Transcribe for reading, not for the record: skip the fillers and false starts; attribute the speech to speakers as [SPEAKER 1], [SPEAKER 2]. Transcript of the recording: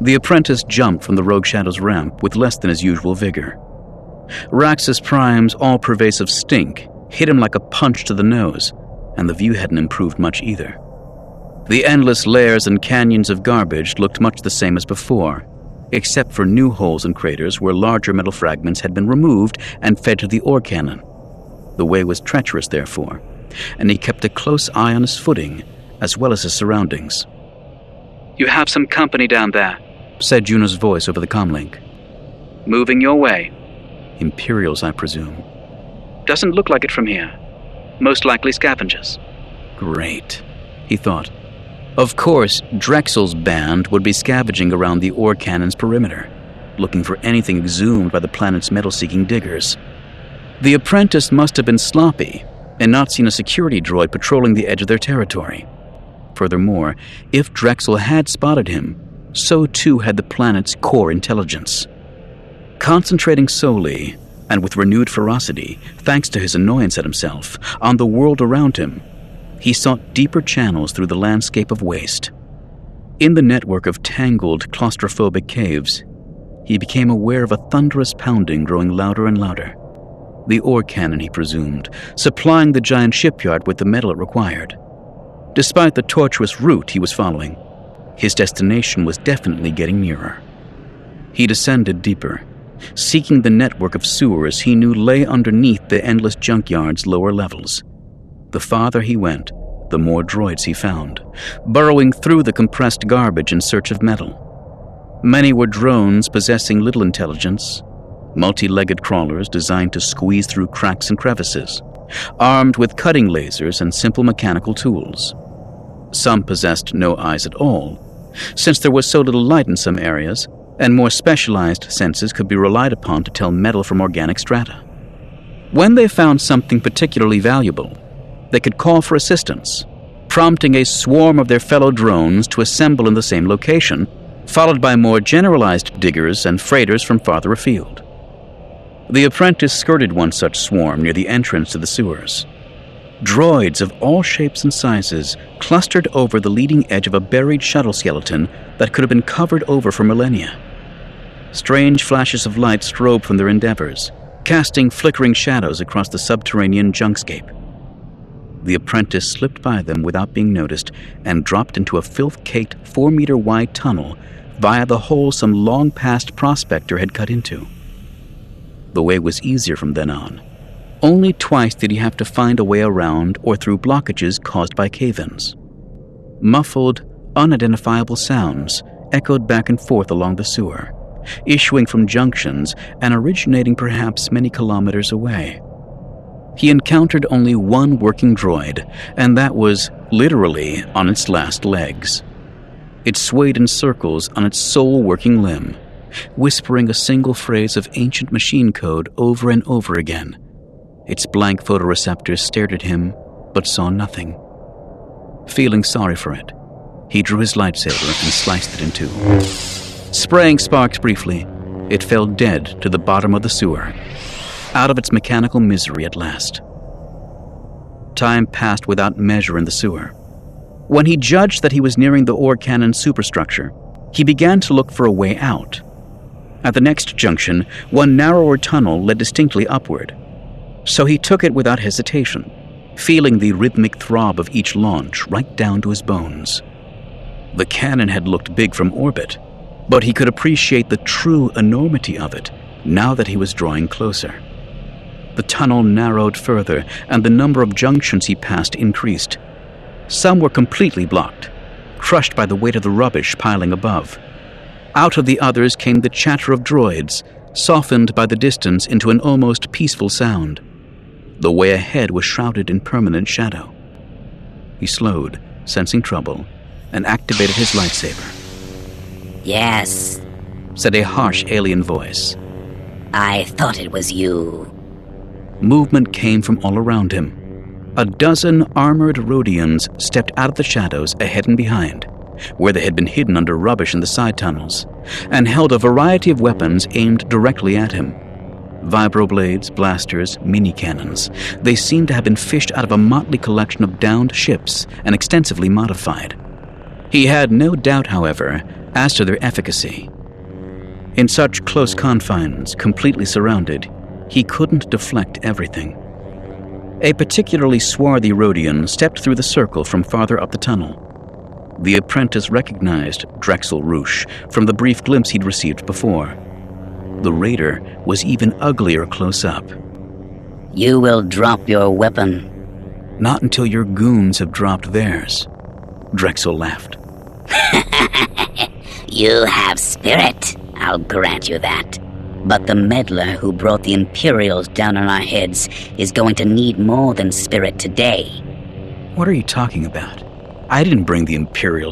[SPEAKER 1] The apprentice jumped from the Rogue Shadow's ramp with less than his usual vigor. Raxus Prime's all-pervasive stink hit him like a punch to the nose, and the view hadn't improved much either. The endless layers and canyons of garbage looked much the same as before, except for new holes and craters where larger metal fragments had been removed and fed to the ore cannon. The way was treacherous, therefore, and he kept a close eye on his footing, as well as his surroundings. "You have some company down there," said Juno's voice over the comlink. "Moving your way." Imperials, I presume. "Doesn't look like it from here. Most likely scavengers." Great, he thought. Of course, Drexel's band would be scavenging around the ore cannon's perimeter, looking for anything exhumed by the planet's metal-seeking diggers. The apprentice must have been sloppy and not seen a security droid patrolling the edge of their territory. Furthermore, if Drexel had spotted him, so too had the planet's core intelligence. Concentrating solely, and with renewed ferocity, thanks to his annoyance at himself, on the world around him, he sought deeper channels through the landscape of waste. In the network of tangled, claustrophobic caves, he became aware of a thunderous pounding growing louder and louder. The ore cannon, he presumed, supplying the giant shipyard with the metal it required. Despite the tortuous route he was following, his destination was definitely getting nearer. He descended deeper, seeking the network of sewers he knew lay underneath the endless junkyard's lower levels. The farther he went, the more droids he found, burrowing through the compressed garbage in search of metal. Many were drones possessing little intelligence, multi-legged crawlers designed to squeeze through cracks and crevices, armed with cutting lasers and simple mechanical tools. Some possessed no eyes at all, since there was so little light in some areas, and more specialized senses could be relied upon to tell metal from organic strata. When they found something particularly valuable, they could call for assistance, prompting a swarm of their fellow drones to assemble in the same location, followed by more generalized diggers and freighters from farther afield. The apprentice skirted one such swarm near the entrance to the sewers. Droids of all shapes and sizes clustered over the leading edge of a buried shuttle skeleton that could have been covered over for millennia. Strange flashes of light strobed from their endeavors, casting flickering shadows across the subterranean junkscape. The apprentice slipped by them without being noticed and dropped into a filth-caked 4-meter-wide tunnel via the hole some long-past prospector had cut into. The way was easier from then on. Only twice did he have to find a way around or through blockages caused by cave-ins. Muffled, unidentifiable sounds echoed back and forth along the sewer, issuing from junctions and originating perhaps many kilometers away. He encountered only one working droid, and that was literally on its last legs. It swayed in circles on its sole working limb, whispering a single phrase of ancient machine code over and over again. Its blank photoreceptors stared at him, but saw nothing. Feeling sorry for it, he drew his lightsaber and sliced it in two. Spraying sparks briefly, it fell dead to the bottom of the sewer, out of its mechanical misery at last. Time passed without measure in the sewer. When he judged that he was nearing the ore cannon superstructure, he began to look for a way out. At the next junction, one narrower tunnel led distinctly upward, so he took it without hesitation, feeling the rhythmic throb of each launch right down to his bones. The cannon had looked big from orbit, but he could appreciate the true enormity of it now that he was drawing closer. The tunnel narrowed further, and the number of junctions he passed increased. Some were completely blocked, crushed by the weight of the rubbish piling above. Out of the others came the chatter of droids, softened by the distance into an almost peaceful sound. The way ahead was shrouded in permanent shadow. He slowed, sensing trouble, and activated his lightsaber.
[SPEAKER 2] "Yes,"
[SPEAKER 1] said a harsh alien voice.
[SPEAKER 2] "I thought it was you."
[SPEAKER 1] Movement came from all around him. A dozen armored Rhodians stepped out of the shadows ahead and behind, where they had been hidden under rubbish in the side tunnels, and held a variety of weapons aimed directly at him. Vibroblades, blasters, mini-cannons. They seemed to have been fished out of a motley collection of downed ships and extensively modified. He had no doubt, however, As to their efficacy, in such close confines, completely surrounded, he couldn't deflect everything. A particularly swarthy Rhodian stepped through the circle from farther up the tunnel. The apprentice recognized Drexel Roosh from the brief glimpse he'd received before. The raider was even uglier close up.
[SPEAKER 2] You will drop your weapon.
[SPEAKER 1] Not until your goons have dropped theirs. Drexel laughed.
[SPEAKER 2] You have spirit, I'll grant you that. But the meddler who brought the Imperials down on our heads is going to need more than spirit today.
[SPEAKER 1] What are you talking about? I didn't bring the Imperial